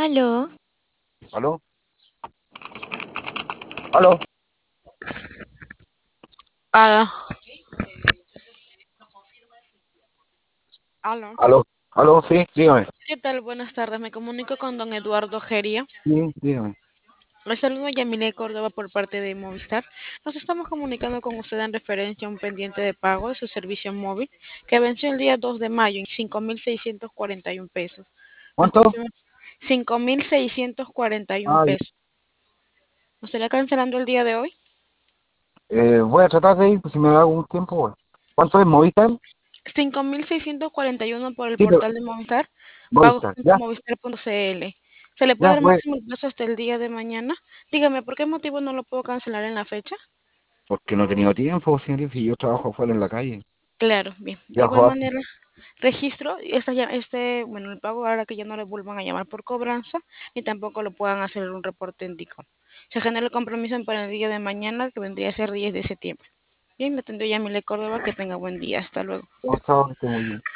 Aló, ¿Aló? ¿Aló? aló, aló. ¿Aló? ¿Aló? Sí, dígame. ¿Qué tal? Buenas tardes. Me comunico con don Eduardo Geria. Sí, dígame. Le saludo a Yamile Córdoba por parte de Movistar. Nos estamos comunicando con usted en referencia a un pendiente de pago de su servicio móvil que venció el día 2 de mayo en 5.641 pesos. Nos ¿Cuánto? confirma 5.641 Ah, ya. pesos. ¿Nos estaría cancelando el día de hoy? Voy a tratar de ir, pues si me da algún tiempo, bueno. ¿Cuánto es Movistar? 5.641 por el Sí, pero portal de Movistar, Movistar. Ya, pagos.movistar.cl. ¿Se le puede ya, dar pues. máximo el plazo hasta el día de mañana? Dígame, ¿por qué motivo no lo puedo cancelar en la fecha? Porque no he tenido tiempo, señorita, y yo trabajo fuera en la calle. Claro, bien. De igual Viajo harto. manera, registro bueno, el pago ahora que ya no le vuelvan a llamar por cobranza, ni tampoco lo puedan hacer un reporte en DICO. Se genera el compromiso para el día de mañana, que vendría a ser 10 de septiembre. Bien, le atendió Yamile Córdoba, que tenga buen día. Hasta luego. Chao, chao, que esté muy bien.